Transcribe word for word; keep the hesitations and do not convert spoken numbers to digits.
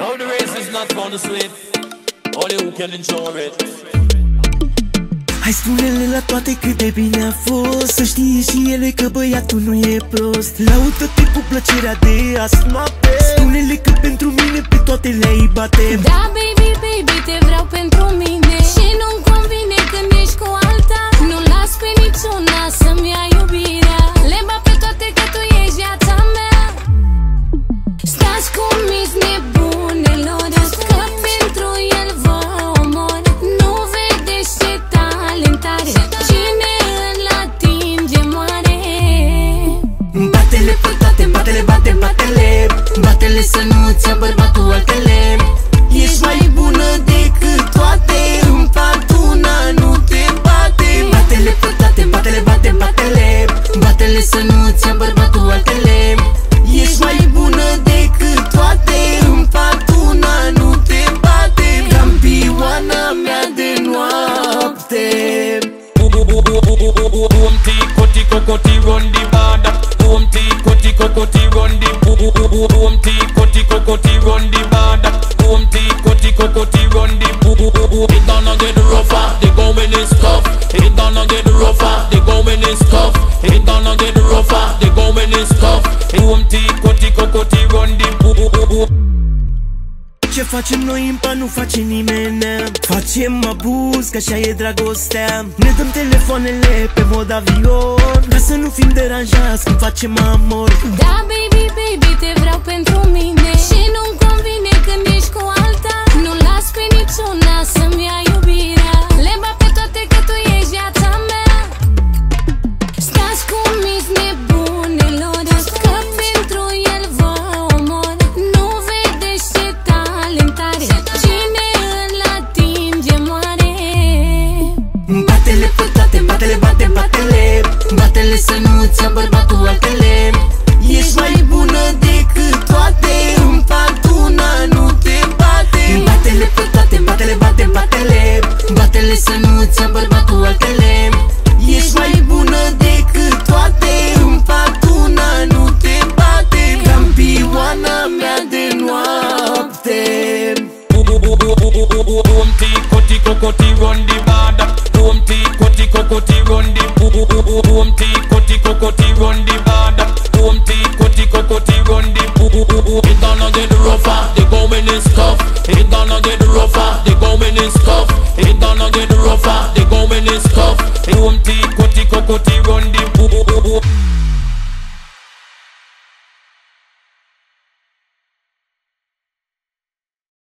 Now the race is not gonna sweep, only who can ensure it. Hai spune-le la toate cât de bine a fost, să știe și ele că băiatul nu e prost. Laudă-te cu plăcerea de azi noapte, spune-le că pentru mine pe toate le-ai bate. Da, baby, baby, te vreau pentru mine și nu-mi convine când ești cu alta. Nu las pe niciuna să-mi ia iubirea, le bat pe toate că tu ești viața mea. Stați cu mis nebunelor, că pentru el vă omor. Nu vedeți ce talent are, cine îl atinge moare. Bate-le pe toate, bate-le, bate, bate-le, bate-le să nu-ți ia bărbatul altele. Ești mai bună decât toate, în part una nu te bate. Bate-le pe toate, bate-le, bate, bate-le, bate-le să nu-ți ia bărbatul altele. Ești mai bună decât toate, în part una nu te bate. Campioana mea de noapte. Boom tico tico coti run the border. Boom tico tico coti run the boom tico tico coti run the border. Boom tico tico coti run the it gonna get rougher, the going is tough. It gonna get rougher, the going is tough. It gonna get rougher, the going is tough. Boom tico tico coti run the Ce facem noi în pan nu face nimeni, facem abuz, că așa e dragostea. Ne dăm telefoanele pe mod avion, ca să nu fim deranjați când facem amor. Da, baby, baby, te vreau pentru mine și nu-mi convine când ești cu alta. Nu las pe niciuna să-mi ia iubirea, le bat pe toate că tu ești viața mea. Stați cu mis nebunelor, că pentru el vă omor. Nu vedeți ce talent are, cine îl atinge moare. Bate-le pe toate, bate-le, bate, bate-le, bate-le să nu-ți ia bărbatul altele. Ești mai bună decât toate, în part una nu te bate. Bate-le pe toate, bate-le, bate, bate-le, bate-le să nu-ți ia bărbatul altele. Ești mai bună decât toate, în part una nu te bate. Campioana mea de noapte. boom tico tico coti run the border. Boom tico tico coti run the boom tico tico coti run the border. Boom tico tico coti run the it gonna get rougher, the going is tough. It gonna get rougher, the going is tough. It gonna get rougher, the going is tough. Boom tico tico coti run the